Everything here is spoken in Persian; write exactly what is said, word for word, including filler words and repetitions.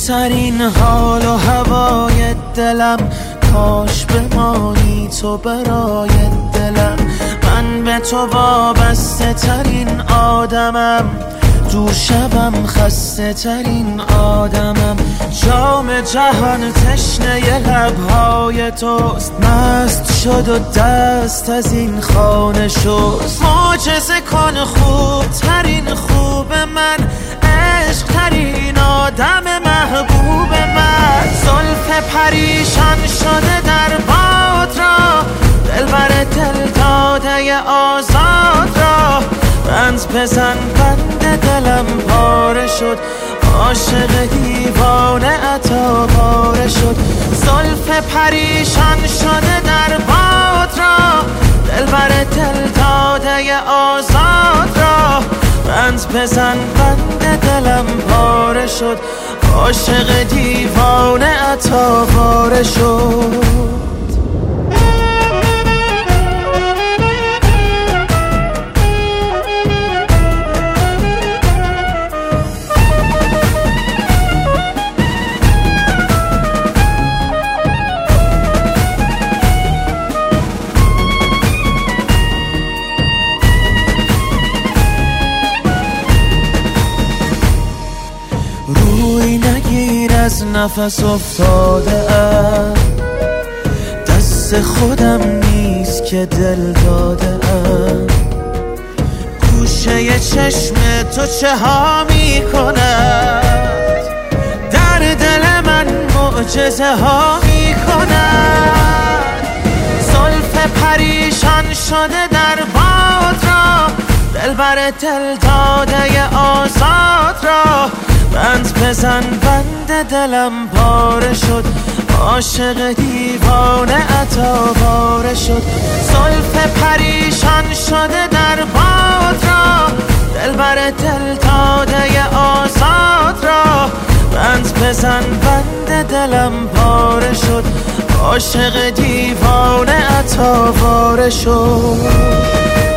بهترین حال و هوای دلم، کاش بمانی تو برای دلم. من به تو وابسته ترین آدمم، دور شبم خسته ترین آدمم. جام جهان تشنه لبهای توست، مست شد و دست از این خانه شست. معجزه کن خوب ترین خوب من، عشق ترین آدم محبوب من. زلف پریشان شده در باد را، دلبر دل داده آزاد را. بند بزن بند دلم پاره شد، عاشق دیوانه عطا پاره شد. زلف پریشان شده در باد را، دلبر دل داده آزاد را. بند بزن بند دلم پاره شد، عاشق دیوانه عطا پاره شد. روی نگیر از نفس افتاده ام، دست خودم نیست که دل داده ام. گوشه چشم تو چه ها می کند، در دل من معجزه ها می کند. زلف پریشان شده در باد را، دلبر دل داده آزاد را. بند بزن بند دلم پاره شد، عاشق دیوانه عطا پاره شد. زلف پریشان شده در باد را، دلبر دل داده آزاد را. بند بزن بند دلم پاره شد، عاشق دیوانه عطا پاره شد.